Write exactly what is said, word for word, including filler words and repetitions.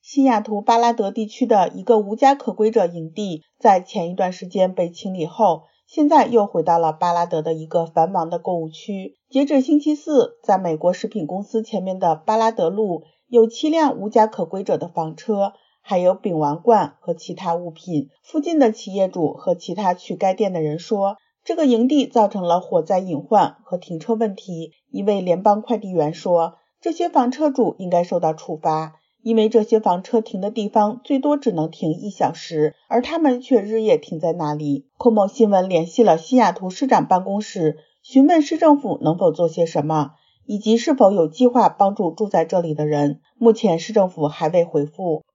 西雅图巴拉德地区的一个无家可归者营地在前一段时间被清理后，现在又回到了巴拉德的一个繁忙的购物区。截至星期四，在美国食品公司前面的巴拉德路有七辆无家可归者的房车，还有饼丸罐和其他物品。附近的企业主和其他去该店的人说，这个营地造成了火灾隐患和停车问题。一位联邦快递员说，这些房车主应该受到处罚，因为这些房车停的地方最多只能停一小时，而他们却日夜停在那里。Komo新闻联系了西雅图市长办公室，询问市政府能否做些什么，以及是否有计划帮助住在这里的人。目前市政府还未回复。